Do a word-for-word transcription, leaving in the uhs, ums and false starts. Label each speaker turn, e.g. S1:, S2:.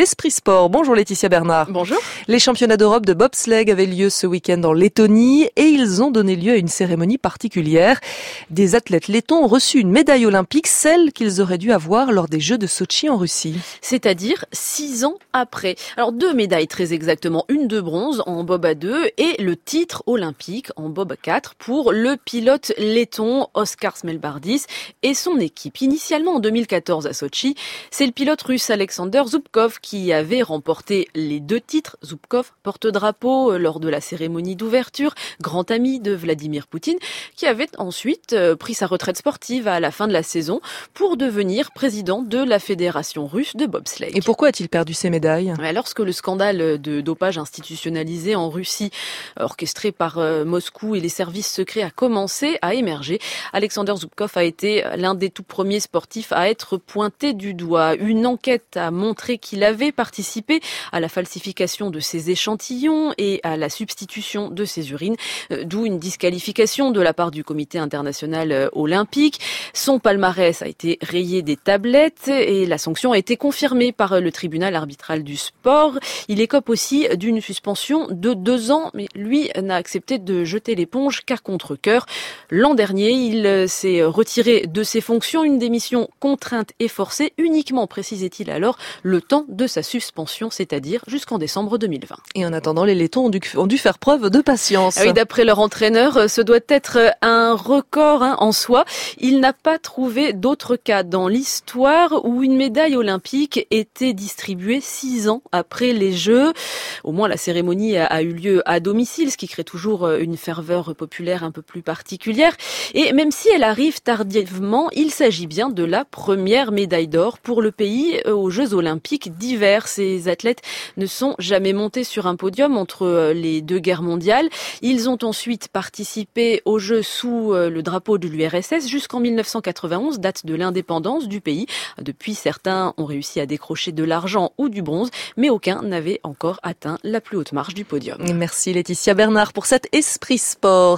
S1: Esprit Sport. Bonjour Laetitia Bernard.
S2: Bonjour.
S1: Les championnats d'Europe de bobsleigh avaient lieu ce week-end en Lettonie et ils ont donné lieu à une cérémonie particulière. Des athlètes lettons ont reçu une médaille olympique, celle qu'ils auraient dû avoir lors des Jeux de Sotchi en Russie.
S2: C'est-à-dire six ans après. Alors deux médailles très exactement, une de bronze en bob à deux et le titre olympique en bob à quatre pour le pilote letton Oskar Smelbardis et son équipe. Initialement en deux mille quatorze à Sotchi, c'est le pilote russe Alexander Zubkov qui avait remporté les deux titres. Zubkov, porte-drapeau lors de la cérémonie d'ouverture, grand ami de Vladimir Poutine, qui avait ensuite pris sa retraite sportive à la fin de la saison pour devenir président de la Fédération russe de bobsleigh.
S1: Et pourquoi a-t-il perdu ses médailles ?
S2: Lorsque le scandale de dopage institutionnalisé en Russie, orchestré par Moscou et les services secrets, a commencé à émerger, Alexander Zubkov a été l'un des tout premiers sportifs à être pointé du doigt. Une enquête a montré qu'il avait participé à la falsification de ses échantillons et à la substitution de ses urines, d'où une disqualification de la part du comité international olympique. Son palmarès a été rayé des tablettes et la sanction a été confirmée par le tribunal arbitral du sport. Il écope aussi d'une suspension de deux ans, mais lui n'a accepté de jeter l'éponge qu'à contre-cœur. L'an dernier, il s'est retiré de ses fonctions, une démission contrainte et forcée, uniquement, précisait-il alors, le temps de sa suspension, c'est-à-dire jusqu'en décembre deux mille vingt.
S1: Et en attendant, les lettons ont dû, ont dû faire preuve de patience.
S2: Ah oui, d'après leur entraîneur, ce doit être un record hein, en soi. Il n'a pas trouvé d'autre cas dans l'histoire où une médaille olympique était distribuée six ans après les Jeux. Au moins, la cérémonie a eu lieu à domicile, ce qui crée toujours une ferveur populaire un peu plus particulière. Et même si elle arrive tardivement, il s'agit bien de la première médaille d'or pour le pays aux Jeux olympiques d'hiver. Ces athlètes ne sont jamais montés sur un podium entre les deux guerres mondiales. Ils ont ensuite participé aux Jeux sous le drapeau de l'U R S S jusqu'en mille neuf cent quatre-vingt-onze, date de l'indépendance du pays. Depuis, certains ont réussi à décrocher de l'argent ou du bronze, mais aucun n'avait encore atteint la plus haute marche du podium.
S1: Merci Laetitia Bernard pour cet Esprit Sport.